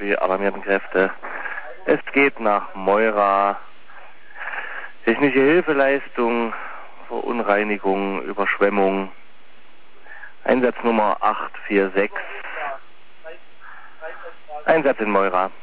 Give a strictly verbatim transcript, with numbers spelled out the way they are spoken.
die alarmierten Kräfte. Es geht nach Moira. Technische Hilfeleistung, Verunreinigung, Überschwemmung. Einsatznummer acht vier sechs. Einsatz in Moira.